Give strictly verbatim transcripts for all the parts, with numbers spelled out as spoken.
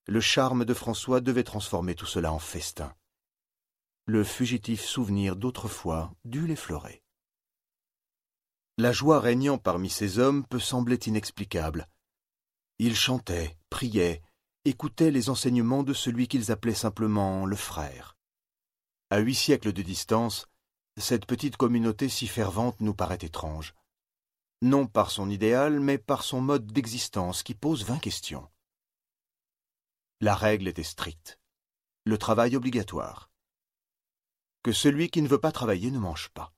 le charme de François devait transformer tout cela en festin. Le fugitif souvenir d'autrefois dut l'effleurer. La joie régnant parmi ces hommes peut sembler inexplicable. Ils chantaient, priaient, écoutaient les enseignements de celui qu'ils appelaient simplement le frère. À huit siècles de distance, cette petite communauté si fervente nous paraît étrange. Non par son idéal, mais par son mode d'existence qui pose vingt questions. La règle était stricte. Le travail obligatoire. Que celui qui ne veut pas travailler ne mange pas.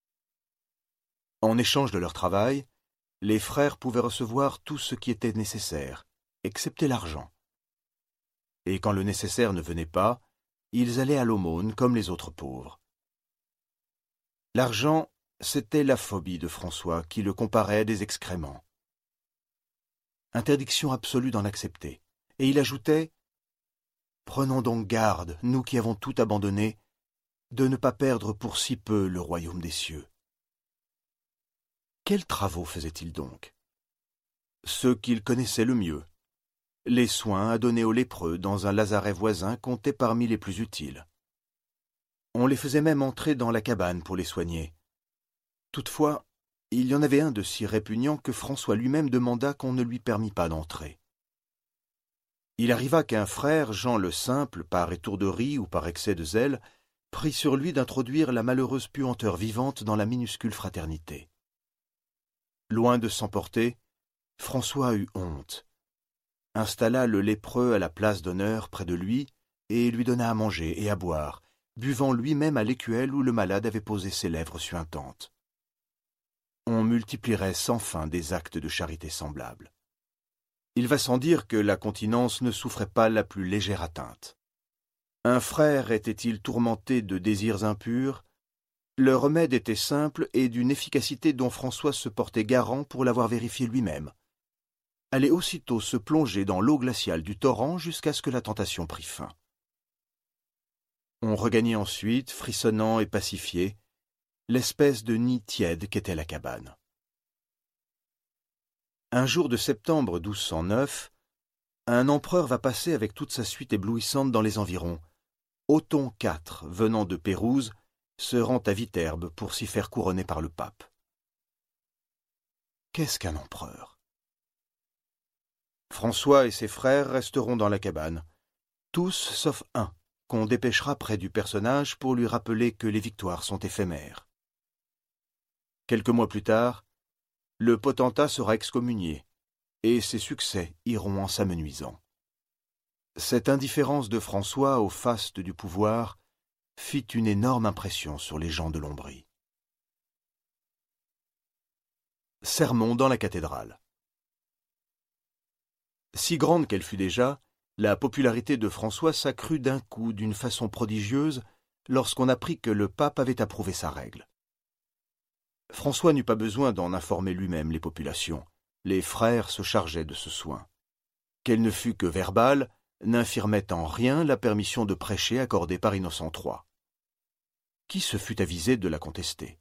En échange de leur travail, les frères pouvaient recevoir tout ce qui était nécessaire, excepté l'argent. Et quand le nécessaire ne venait pas, ils allaient à l'aumône comme les autres pauvres. L'argent, c'était la phobie de François qui le comparait à des excréments. Interdiction absolue d'en accepter. Et il ajoutait « Prenons donc garde, nous qui avons tout abandonné, de ne pas perdre pour si peu le royaume des cieux. » Quels travaux faisait-il donc? Ceux qu'il connaissait le mieux. Les soins à donner aux lépreux dans un lazaret voisin comptaient parmi les plus utiles. On les faisait même entrer dans la cabane pour les soigner. Toutefois, il y en avait un de si répugnant que François lui-même demanda qu'on ne lui permît pas d'entrer. Il arriva qu'un frère, Jean le Simple, par étourderie ou par excès de zèle, prit sur lui d'introduire la malheureuse puanteur vivante dans la minuscule fraternité. Loin de s'emporter, François eut honte, installa le lépreux à la place d'honneur près de lui et lui donna à manger et à boire, buvant lui-même à l'écuelle où le malade avait posé ses lèvres suintantes. On multiplierait sans fin des actes de charité semblables. Il va sans dire que la continence ne souffrait pas la plus légère atteinte. Un frère était-il tourmenté de désirs impurs? Le remède était simple et d'une efficacité dont François se portait garant pour l'avoir vérifié lui-même. Allait aussitôt se plonger dans l'eau glaciale du torrent jusqu'à ce que la tentation prît fin. On regagnait ensuite, frissonnant et pacifié, l'espèce de nid tiède qu'était la cabane. Un jour de septembre douze cent neuf, un empereur va passer avec toute sa suite éblouissante dans les environs. Othon quatre, venant de Pérouse, se rend à Viterbe pour s'y faire couronner par le pape. Qu'est-ce qu'un empereur? François et ses frères resteront dans la cabane, tous sauf un, qu'on dépêchera près du personnage pour lui rappeler que les victoires sont éphémères. Quelques mois plus tard, le potentat sera excommunié, et ses succès iront en s'amenuisant. Cette indifférence de François au faste du pouvoir fit une énorme impression sur les gens de l'Ombrie. Sermon dans la cathédrale. Si grande qu'elle fut déjà, la popularité de François s'accrut d'un coup d'une façon prodigieuse lorsqu'on apprit que le pape avait approuvé sa règle. François n'eut pas besoin d'en informer lui-même les populations. Les frères se chargeaient de ce soin. Qu'elle ne fût que verbale, n'infirmait en rien la permission de prêcher accordée par Innocent trois. Qui se fût avisé de la contester?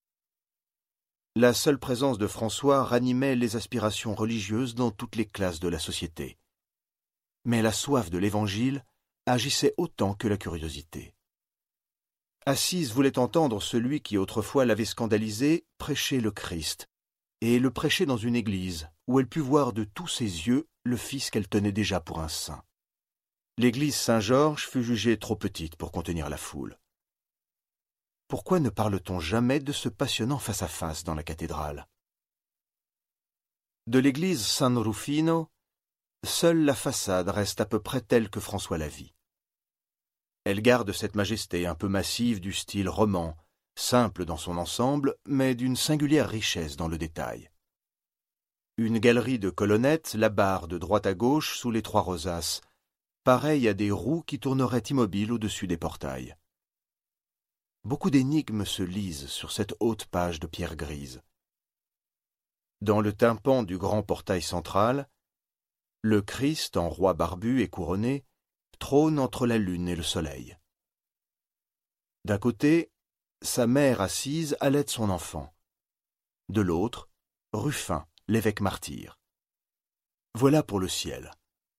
La seule présence de François ranimait les aspirations religieuses dans toutes les classes de la société. Mais la soif de l'Évangile agissait autant que la curiosité. Assise voulait entendre celui qui autrefois l'avait scandalisé prêcher le Christ, et le prêcher dans une église où elle put voir de tous ses yeux le Fils qu'elle tenait déjà pour un saint. L'église Saint-Georges fut jugée trop petite pour contenir la foule. Pourquoi ne parle-t-on jamais de ce passionnant face-à-face dans la cathédrale? De l'église San Rufino, seule la façade reste à peu près telle que François la vit. Elle garde cette majesté un peu massive du style roman, simple dans son ensemble, mais d'une singulière richesse dans le détail. Une galerie de colonnettes la barre de droite à gauche sous les trois rosaces, pareille à des roues qui tourneraient immobiles au-dessus des portails. Beaucoup d'énigmes se lisent sur cette haute page de pierre grise. Dans le tympan du grand portail central, le Christ, en roi barbu et couronné, trône entre la lune et le soleil. D'un côté, sa mère assise allaite son enfant. De l'autre, Ruffin, l'évêque martyr. Voilà pour le ciel.